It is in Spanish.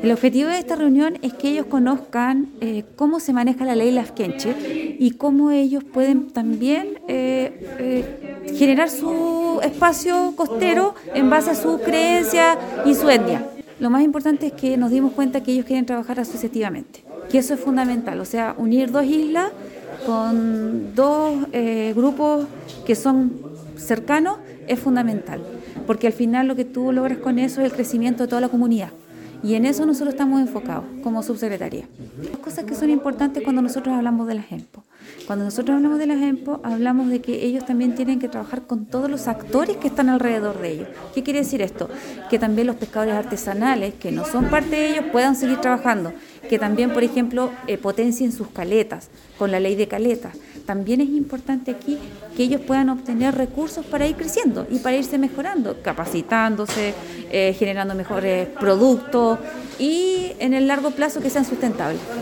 El objetivo de esta reunión es que ellos conozcan cómo se maneja la ley Lafkenche y cómo ellos pueden también generar su espacio costero en base a su creencia y su etnia. Lo más importante es que nos dimos cuenta que ellos quieren trabajar asociativamente, que eso es fundamental, o sea, unir dos islas con dos grupos que son cercanos es fundamental, porque al final lo que tú logras con eso es el crecimiento de toda la comunidad. Y en eso nosotros estamos enfocados como subsecretaría. Las cosas que son importantes cuando nosotros hablamos de las EMPO. Cuando nosotros hablamos de las EMPO, hablamos de que ellos también tienen que trabajar con todos los actores que están alrededor de ellos. ¿Qué quiere decir esto? Que también los pescadores artesanales, que no son parte de ellos, puedan seguir trabajando. Que también, por ejemplo, potencien sus caletas, con la ley de caletas. También es importante aquí que ellos puedan obtener recursos para ir creciendo y para irse mejorando, capacitándose, generando mejores productos y en el largo plazo que sean sustentables.